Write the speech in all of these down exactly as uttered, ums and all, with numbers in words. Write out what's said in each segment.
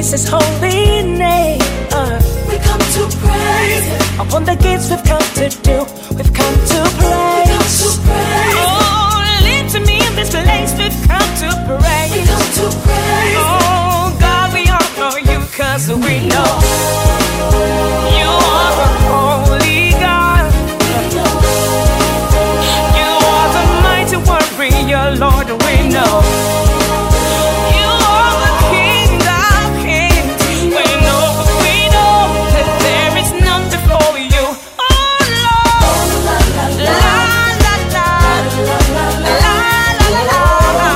praise His holy name. Uh, we come to praise Him. Upon the gates we've come to do, we've come to praise. We come to praise. Oh, live to me in this place, we've come to praise. We come to praise. Oh, God, we honor you, cause we know you are a holy God. You are the mighty warrior, Lord, we know. You are the King of kings. We know, we know that there is none before you. Oh, Lord. La, la, la. La, la, la, la.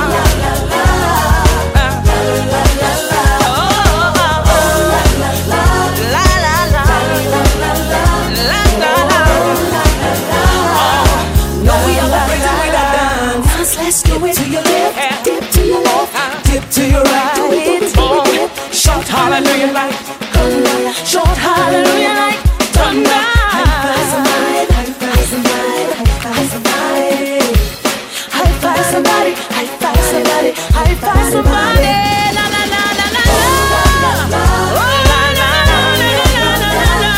Let's dip to your left, dip to your left, dip to your right. Do it, do it, do it. Shout hallelujah like Hallelujah. Shout hallelujah like thunder. High five somebody, high five somebody, high five somebody. High five somebody, high five somebody, high five somebody. la la la la la la. Oh, la la la la la la la.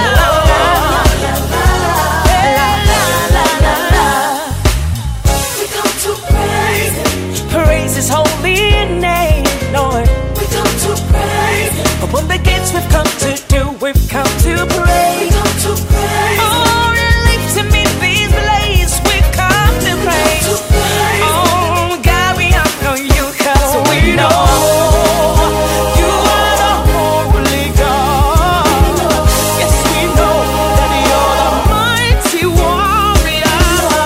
We come to praise Him. Praise His holy name, Lord. We come to praise Him. Upon the gates we've come to do, we've come to praise. We come to praise Him. Oh, live to meet these blaze, we've come to praise. To praise Him. Oh, God, we honor you, cause we know you are the holy God. Yes, we know that you're the mighty warrior.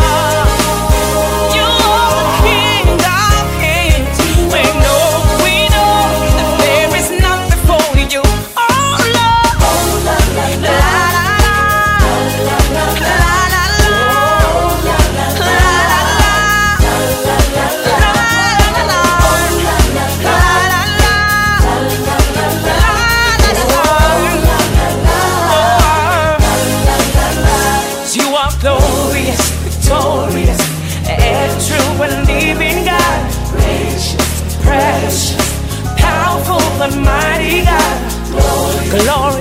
You are the King of kings. We know, we know that there is none before you. Oh, Lord. La la la. La la la. La la la. You are glorious, victorious, and true and living God. Gracious, precious, powerful and mighty God. Glory,